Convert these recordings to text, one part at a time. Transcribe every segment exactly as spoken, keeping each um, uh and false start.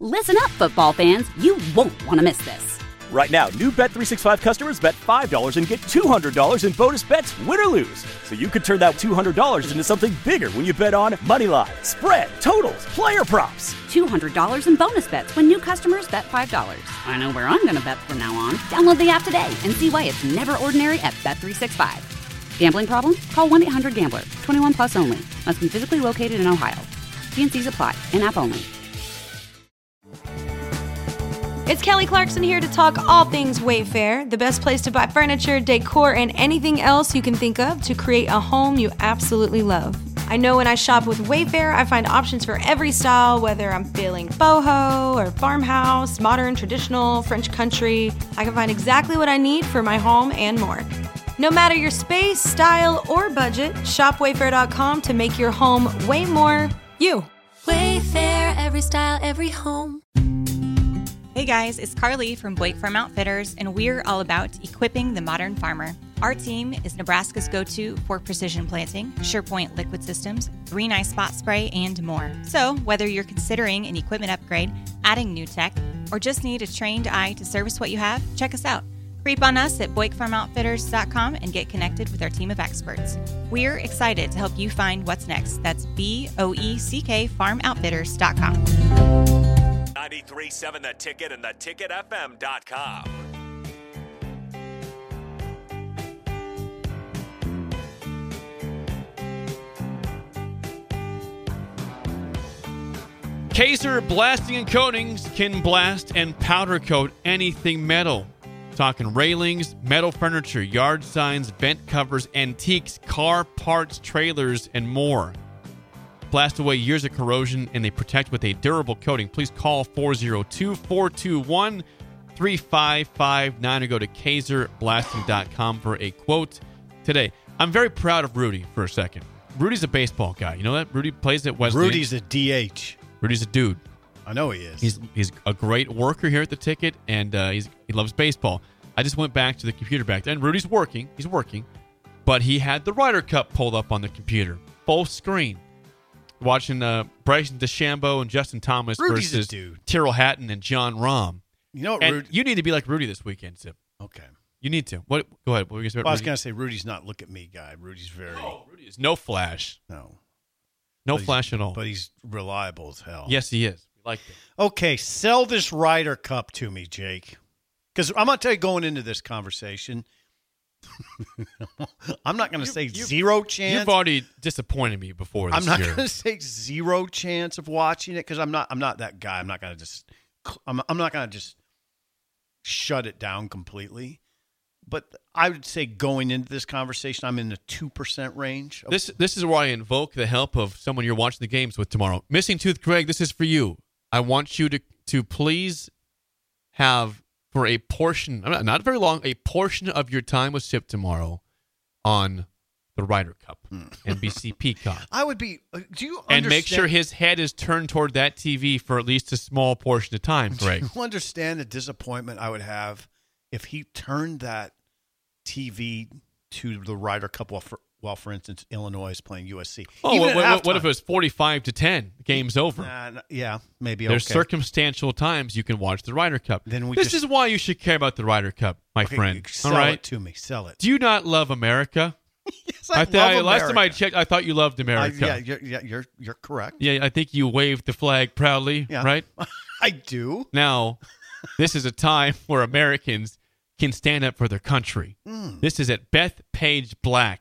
Listen up, football fans. You won't want to miss this. Right now, new Bet three sixty-five customers bet five dollars and get two hundred dollars in bonus bets, win or lose. So you could turn that two hundred dollars into something bigger when you bet on money line, spread, totals, player props. two hundred dollars in bonus bets when new customers bet five dollars. I know where I'm going to bet from now on. Download the app today and see why it's never ordinary at Bet three sixty-five. Gambling problem? Call one eight hundred gambler. twenty-one plus only. Must be physically located in Ohio. T and C's apply. In-app only. It's Kelly Clarkson here to talk all things Wayfair, the best place to buy furniture, decor, and anything else you can think of to create a home you absolutely love. I know when I shop with Wayfair, I find options for every style, whether I'm feeling boho or farmhouse, modern, traditional, French country. I can find exactly what I need for my home and more. No matter your space, style, or budget, shop wayfair dot com to make your home way more you. Wayfair, every style, every home. Hey guys, it's Carly from Blake Farm Outfitters, and we're all about equipping the modern farmer. Our team is Nebraska's go-to for precision planting, SurePoint liquid systems, Green Eye Spot Spray, and more. So whether you're considering an equipment upgrade, adding new tech, or just need a trained eye to service what you have, check us out. Creep on us at boyk farm outfitters dot com and get connected with our team of experts. We're excited to help you find what's next. That's B O E C K farm outfitters dot com. ninety-three point seven The Ticket and the ticket f m dot com. Kaiser Blasting and Coatings can blast and powder coat anything metal. Talking railings, metal furniture, yard signs, vent covers, antiques, car parts, trailers, and more. Blast away years of corrosion, and they protect with a durable coating. Please call four oh two, four two one, three five five nine or go to kaiser blasting dot com for a quote today. I'm very proud of Rudy for a second. Rudy's a baseball guy. You know that? Rudy plays at Wesleyan. Rudy's a D H. Rudy's a dude. I know he is. He's he's a great worker here at the Ticket, and uh, he's he loves baseball. I just went back to the computer back then. Rudy's working. He's working. But he had the Ryder Cup pulled up on the computer. Full screen. Watching uh, Bryson DeChambeau and Justin Thomas Rudy's versus a dude. Tyrrell Hatton and John Rahm. You know what, and Rudy? you need to be like Rudy this weekend, Zip. Okay. You need to. What? Go ahead. What were you going to say about Well, I was Rudy? going to say Rudy's not look at me guy. Rudy's very... Oh, Rudy is no flash. No. No But flash he's- at all. But he's reliable as hell. Yes, he is. We like it. Okay, sell this Ryder Cup to me, Jake. Because I'm going to tell you going into this conversation, I'm not going to say you- zero chance. You've already disappointed me before this I'm not year. going to say zero chance of watching it because I'm not. I'm not that guy. I'm not going to just. I'm. I'm not going to just shut it down completely. But I would say going into this conversation, I'm in the two percent range. This this is where I invoke the help of someone you're watching the games with tomorrow. Missing Tooth Greg, this is for you. I want you to to please have for a portion, not, not very long, a portion of your time with Sip tomorrow on the Ryder Cup, N B C Peacock. I would be. uh, Do you And make understand- sure his head is turned toward that T V for at least a small portion of time, Greg. Do you understand the disappointment I would have if he turned that T V to the Ryder Cup while, for, while, for instance, Illinois is playing U S C? Oh, Even what, at what, what halftime. if it was forty-five to ten? The game's over. Nah, nah, yeah, maybe. There's okay. circumstantial times you can watch the Ryder Cup. Then we this just- is why you should care about the Ryder Cup, my Okay, friend. Sell All right? it to me. Sell it. Do you not love America? Yes, I, I thought love last time I America. checked, I thought you loved I, America. yeah, you're, yeah, you're you're correct. Yeah, I think you waved the flag proudly, Yeah. right? I do. Now, this is a time where Americans can stand up for their country. Mm. This is at Bethpage Black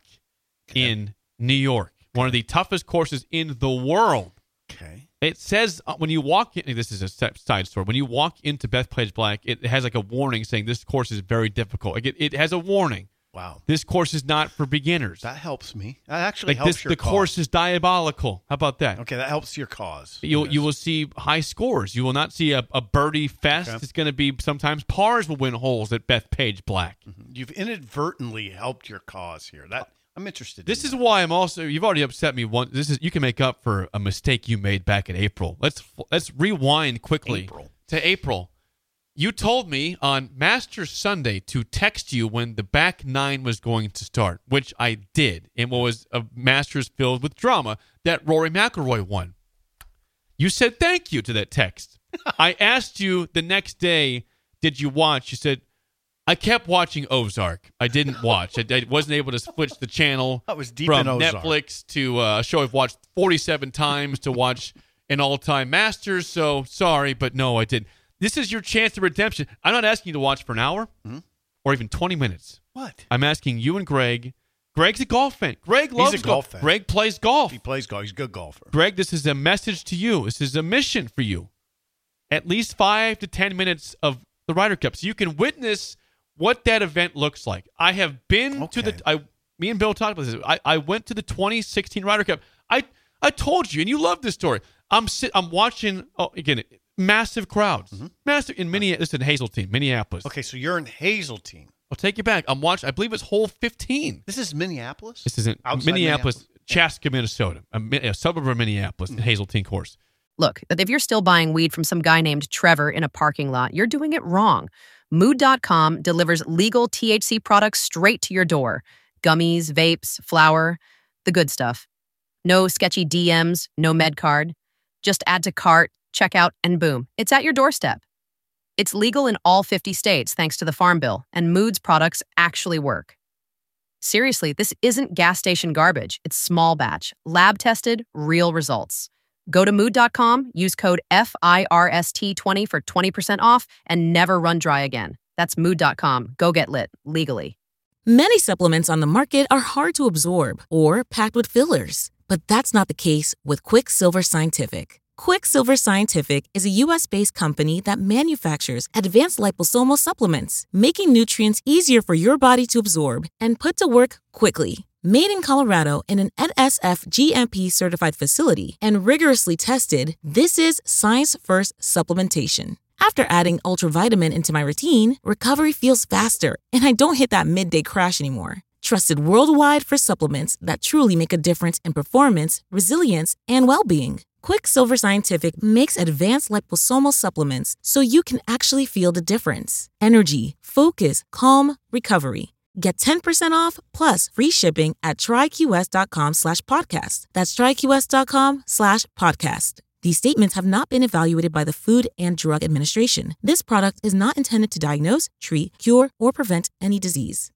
in New York, one of the toughest courses in the world. Okay. It says uh, when you walk in, this is a se- side story. When you walk into Bethpage Black, it has like a warning saying this course is very difficult. Like it, it has a warning. Wow. This course is not for beginners. That helps me. That actually Like helps this, your the cause. course is diabolical. How about that? Okay, that helps your cause. You'll Yes. you will see high scores. You will not see a, a birdie fest. Okay. It's going to be sometimes pars will win holes at Bethpage Black. You've inadvertently helped your cause here. That I'm interested. This in is that. why I'm also. You've already upset me once. This is you can make up for a mistake you made back in April. Let's let's rewind quickly April. to April. You told me on Masters Sunday to text you when the back nine was going to start, which I did, and what was a Masters filled with drama that Rory McIlroy won. You said thank you to that text. I asked you the next day, did you watch? You said, I kept watching Ozark. I didn't watch. I, I wasn't able to switch the channel I was deep from in Ozark. Netflix to uh, a show I've watched forty-seven times to watch an all-time Masters. So sorry, but no, I didn't. This is your chance of redemption. I'm not asking you to watch for an hour hmm? or even twenty minutes. What? I'm asking you and Greg. Greg's a golf fan. Greg loves He's a golf. golf fan. Greg plays golf. He plays golf. He's a good golfer. Greg, this is a message to you. This is a mission for you. At least five to ten minutes of the Ryder Cup, so you can witness what that event looks like. I have been Okay. to the. I, me and Bill talked about this. I, I went to the twenty sixteen Ryder Cup. I I told you, and you love this story. I'm sit. I'm watching. Oh, again, massive crowds, mm-hmm. massive in Minneapolis. Listen, Hazeltine, Minneapolis. Okay, so you're in Hazeltine. I'll take you back. I'm watching. I believe it's hole fifteen. This is Minneapolis? This isn't Outside Minneapolis, Minneapolis. Chaska, Minnesota, a, a suburb of Minneapolis, mm-hmm. Hazeltine course. Look, if you're still buying weed from some guy named Trevor in a parking lot, you're doing it wrong. Mood dot com delivers legal T H C products straight to your door. Gummies, vapes, flour, the good stuff. No sketchy D Ms, no med card. Just add to cart, checkout, and boom, it's at your doorstep. It's legal in all fifty states thanks to the Farm Bill, and Mood's products actually work. Seriously, this isn't gas station garbage. It's small batch, lab-tested, real results. Go to mood dot com, use code F I R S T twenty for twenty percent off, and never run dry again. That's mood dot com. Go get lit, legally. Many supplements on the market are hard to absorb or packed with fillers. But that's not the case with Quicksilver Scientific. Quicksilver Scientific is a U S-based company that manufactures advanced liposomal supplements, making nutrients easier for your body to absorb and put to work quickly. Made in Colorado in an N S F G M P-certified facility and rigorously tested, this is science-first supplementation. After adding ultravitamin into my routine, recovery feels faster, and I don't hit that midday crash anymore. Trusted worldwide for supplements that truly make a difference in performance, resilience, and well-being. Quicksilver Scientific makes advanced liposomal supplements so you can actually feel the difference. Energy, focus, calm, recovery. Get ten percent off plus free shipping at tryqs.com slash podcast. That's tryqs.com slash podcast. These statements have not been evaluated by the Food and Drug Administration. This product is not intended to diagnose, treat, cure, or prevent any disease.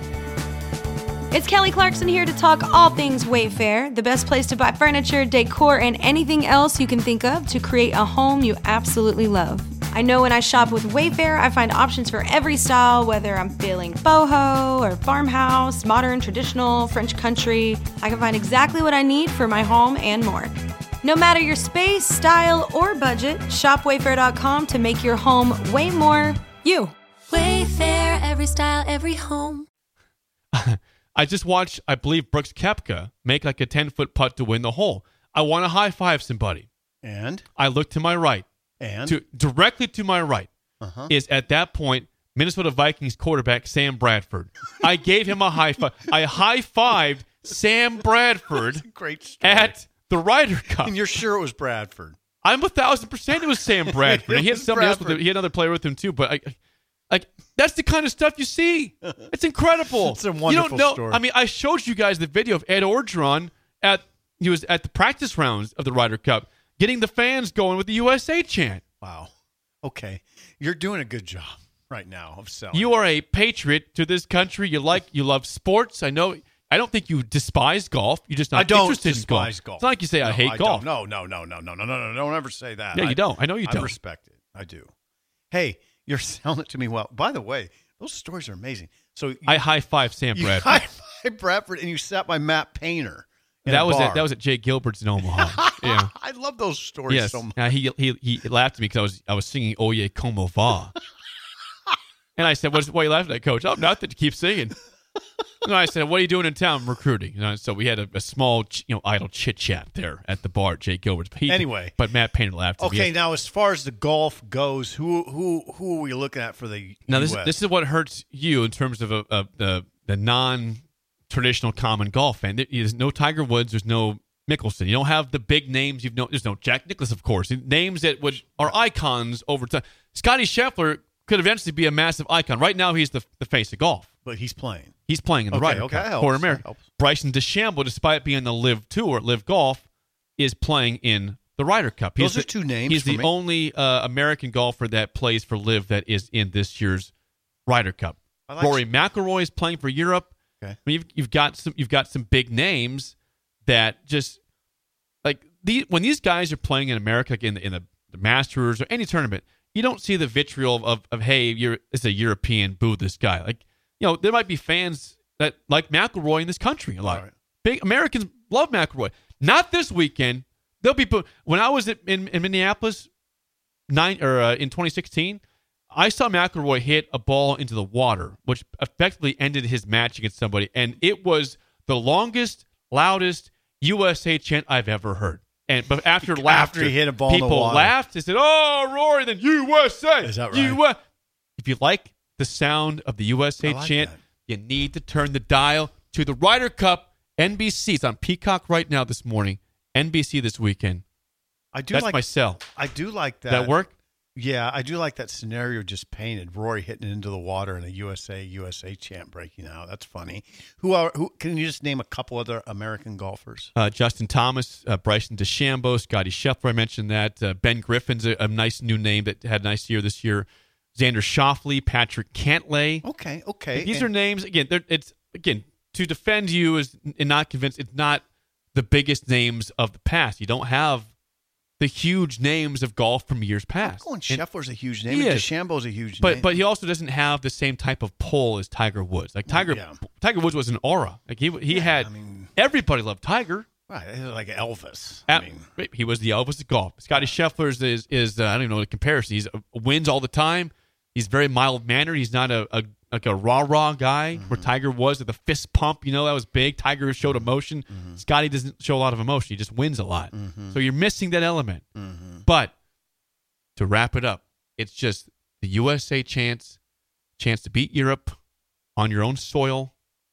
It's Kelly Clarkson here to talk all things Wayfair, the best place to buy furniture, decor, and anything else you can think of to create a home you absolutely love. I know when I shop with Wayfair, I find options for every style, whether I'm feeling boho or farmhouse, modern, traditional, French country. I can find exactly what I need for my home and more. No matter your space, style, or budget, shop wayfair dot com to make your home way more you. Wayfair, every style, every home. I just watched, I believe, Brooks Koepka make like a ten-foot putt to win the hole. I want to high-five somebody. And? I look to my right. And? To, directly to my right uh-huh. is, at that point, Minnesota Vikings quarterback Sam Bradford. I gave him a high-five. I high-fived Sam Bradford That's a great story. at the Ryder Cup. And you're sure it was Bradford? I'm a thousand percent it was Sam Bradford. It he had was somebody else Bradford. with him. He had another player with him, too, but I... Like, that's the kind of stuff you see. It's incredible. It's a wonderful you don't know, story. I mean, I showed you guys the video of Ed Orgeron at he was at the practice rounds of the Ryder Cup, getting the fans going with the U S A chant. Wow. Okay. You're doing a good job right now of selling. You are a patriot to this country. You like you love sports. I know. I don't think you despise golf. You're just not I don't interested despise in golf. golf. It's not like you say I No, hate I golf. Don't. No, no, no, no, no, no, no, no. Don't ever say that. Yeah, I, you don't. I know you I don't. respect it. I do. Hey, you're selling it to me well. By the way, those stories are amazing. So you, I high five Sam you Bradford. high five Bradford, and you sat by Matt Painter. in That a was bar. at, that was at Jay Gilbert's in Omaha. Yeah. I love those stories Yes. so much. Uh, he he he laughed at me because I was I was singing Oye Como Va, and I said, "What's why are you laughing at, Coach?" Oh, nothing. To keep singing. And I said, "What are you doing in town?" I'm recruiting. You know, so we had a, a small, you know, idle chit chat there at the bar at Jay Gilbert's. He, Anyway. but Matt Painter laughed at me. Okay, now as far as the golf goes, who who who are we looking at for the Now this U S? this is what hurts you in terms of a, a, the the non traditional common golf fan. There- There's no Tiger Woods. There's no Mickelson. You don't have the big names. You've no. There's no Jack Nicklaus, of course. Names that would are icons over time. Scotty Scheffler could eventually be a massive icon. Right now, he's the the face of golf. But he's playing. He's playing in the Okay, Ryder okay, Cup that helps, for that America. helps. Bryson DeChambeau, despite being the Live Tour, Live Golf, is playing in the Ryder Cup. He's Those are the, two names He's for the me. only uh, American golfer that plays for Liv that is in this year's Ryder Cup. I like Rory McIlroy is playing for Europe. Okay. I mean, you've, you've got some you've got some big names that just like the when these guys are playing in America, like in the, in the, the Masters or any tournament, you don't see the vitriol of, of, of hey, you're it's a European, boo this guy. Like, you know, there might be fans that like McIlroy in this country a lot. Right. Big Americans love McIlroy. Not this weekend. They'll be when I was in, in Minneapolis nine or uh, in twenty sixteen. I saw McIlroy hit a ball into the water, which effectively ended his match against somebody, and it was the longest, loudest U S A chant I've ever heard. And but after laughter, After he hit a ball in the people water. laughed. They said, "Oh, Rory, then U S A." Is that right? U S A. If you like the sound of the U S A I like chant, that. you need to turn the dial to the Ryder Cup. N B C. It's on Peacock right now this morning. N B C this weekend. I do That's like my sell. I do like that. Does that work? Yeah, I do like that scenario just painted. Rory hitting into the water and a U S A U S A chant breaking out. That's funny. Who are who? Can you just name a couple other American golfers? Uh, Justin Thomas, uh, Bryson DeChambeau, Scotty Scheffler. I mentioned that. Uh, Ben Griffin's a, a nice new name that had a nice year this year. Xander Schauffele, Patrick Cantlay. Okay, okay. These And- are names again. They're, it's again to defend you is and not convince. It's not the biggest names of the past. You don't have the huge names of golf from years past. I'm going And- Scheffler's a huge name. He and is. DeChambeau's a huge But name. but he also doesn't have the same type of pull as Tiger Woods. Like Tiger Yeah. Tiger Woods was an aura. Like he he Yeah, had I mean- everybody loved Tiger. right, it's like Elvis. At- I mean, he was the Elvis of golf. Scotty Scheffler's is is uh, I don't even know the comparison. He's uh, wins all the time. He's very mild mannered. He's not a, a like a rah rah guy Mm-hmm. where Tiger was at the fist pump. You know that was big. Tiger showed emotion. Mm-hmm. Scotty doesn't show a lot of emotion. He just wins a lot. Mm-hmm. So you're missing that element. But to wrap it up, it's just the U S A chance chance to beat Europe on your own soil.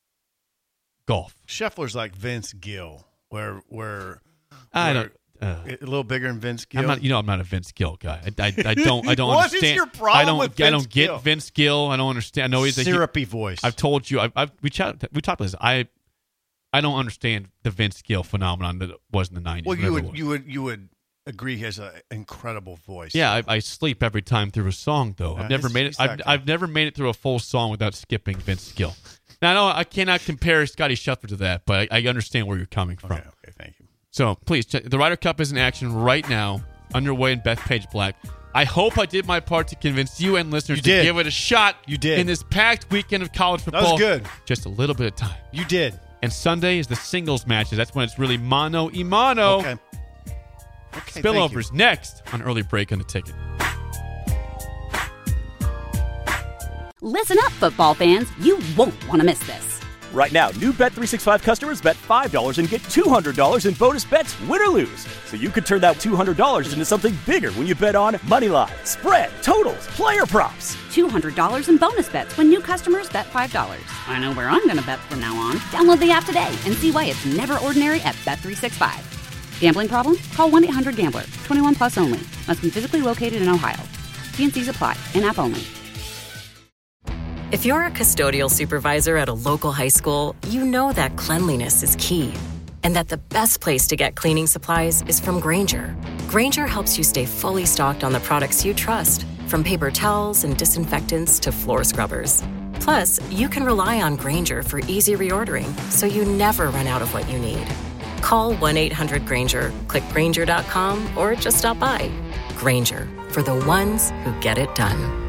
Golf. Scheffler's like Vince Gill, where where I where- don't. Uh, a little bigger than Vince Gill. I'm not, you know, I'm not a Vince Gill guy. I, I, I don't, I don't What is understand. your problem I don't, with I Vince don't get Gill? Vince Gill. I don't understand. I know he's a syrupy voice. I've told you. I've, I've we chat, we talked about this. I, I don't understand the Vince Gill phenomenon that was in the nineties. well, you whatever it would was. you would you would agree he has an incredible voice. Yeah, I, I sleep every time through a song, though. Yeah, I've never he's- made it. he's that I've, guy. I've never made it through a full song without skipping Vince Gill. Now, I know I cannot compare Scotty Scheffler to that, but I, I understand where you're coming from. Okay. Okay. Thank you. So please, check. The Ryder Cup is in action right now, underway in Bethpage Black. I hope I did my part to convince you and listeners You to did. give it a shot. You did. In this packed weekend of college That football. was good. Just a little bit of time. You did. And Sunday is the singles matches. That's when it's really mano y mano. Okay. Okay. Spillovers next on Early Break on the Ticket. Listen up, football fans. You won't want to miss this. Right now, new Bet three sixty-five customers bet five dollars and get two hundred dollars in bonus bets, win or lose. So you could turn that two hundred dollars into something bigger when you bet on Moneyline, spread, totals, player props. two hundred dollars in bonus bets when new customers bet five dollars. I know where I'm going to bet from now on. Download the app today and see why it's never ordinary at Bet three sixty-five. Gambling problem? Call one eight hundred gambler. twenty-one plus only. Must be physically located in Ohio. T and C's apply. In-app only. If you're a custodial supervisor at a local high school, you know that cleanliness is key, and that the best place to get cleaning supplies is from Grainger. Grainger helps you stay fully stocked on the products you trust, from paper towels and disinfectants to floor scrubbers. Plus, you can rely on Grainger for easy reordering, so you never run out of what you need. Call one eight hundred Grainger, click Grainger dot com, or just stop by. Grainger, for the ones who get it done.